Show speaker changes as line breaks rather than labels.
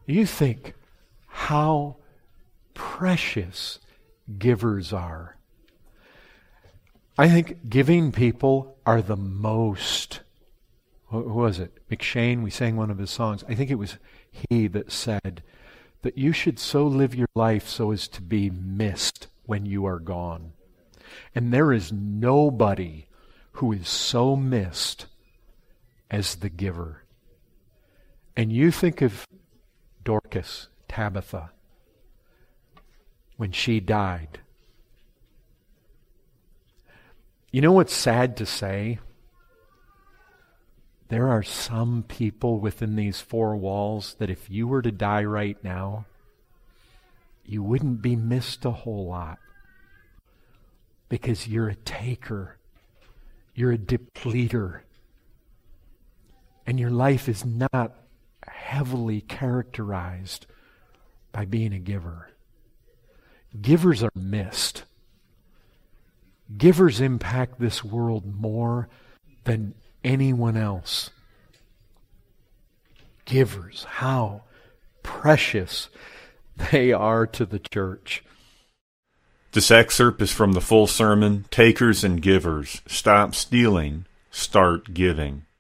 You think how precious givers are. I think giving people are the most. Who was it? McShane, we sang one of his songs. I think it was he that said that you should so live your life so as to be missed when you are gone. And there is nobody who is so missed as the giver. And you think of Dorcas, Tabitha, when she died. You know what's sad to say? There are some people within these four walls that if you were to die right now, you wouldn't be missed a whole lot. Because you're a taker. You're a depleter. And your life is not heavily characterized by being a giver. Givers are missed. Givers impact this world more than anyone else. Givers, how precious they are to the church.
This excerpt is from the full sermon, Takers and Givers. Stop stealing, start giving.